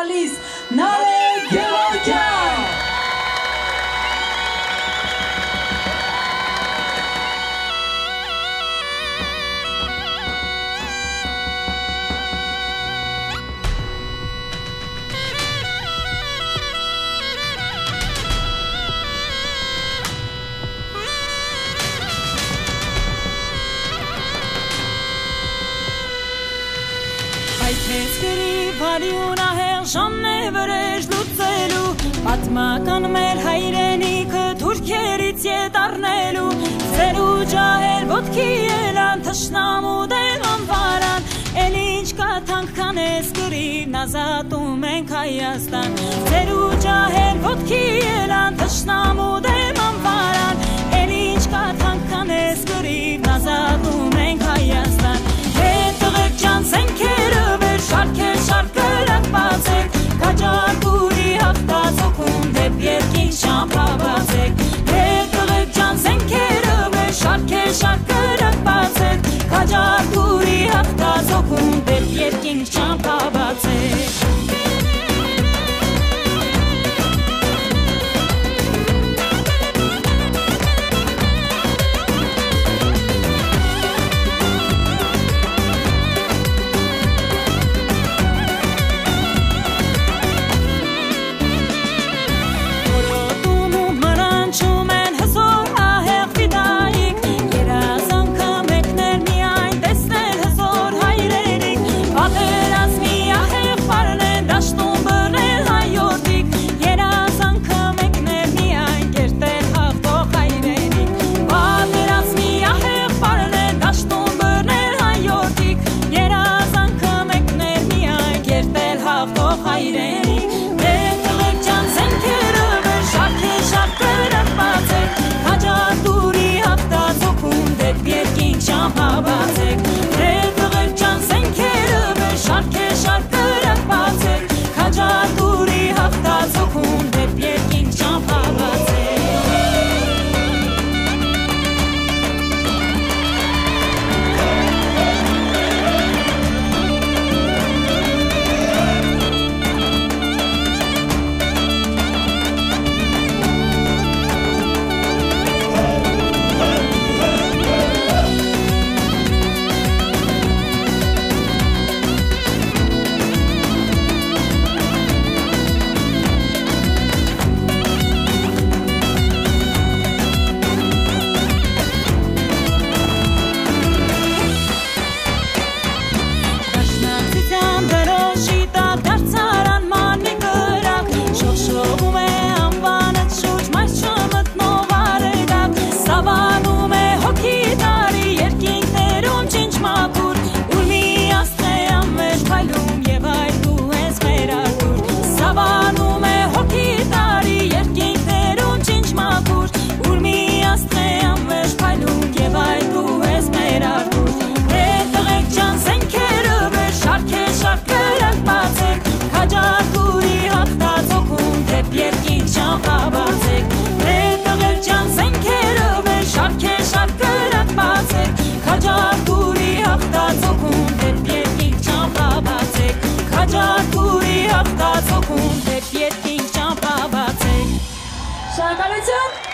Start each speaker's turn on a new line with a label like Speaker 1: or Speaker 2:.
Speaker 1: տալիս Նարեկ Գևորգյան։
Speaker 2: Այս գրի բարյունա հեղ ժամն է վրեժ լուծելու պատմական մեր հայրենիքը թուրքերից ետ առնելու ծերու ջահել ոտքի ելան թշնամու դեմ անվարան էլ ինչ կաթանք կանես գրիվն ազատում ենք Հայաստան ծերու ջահել ոտքի ելան թշնամու դեմ անվարան էլ ինչ կաթանք կանես գրիվն ազատում ենք Հայաստան հետ տղեկ ջան սենքերը Շարքեր շարքերակ բացեք, կաջարկուրի հաղթածոքում դեպ երկինք շամպաբացեք Հետ տղեկ ջան սենքերը վեր շարքեր շարքերակ բացեք, կաջարկուրի հաղթածոքում դեպ երկինք շամպաբացեք
Speaker 1: Շնորհակալություն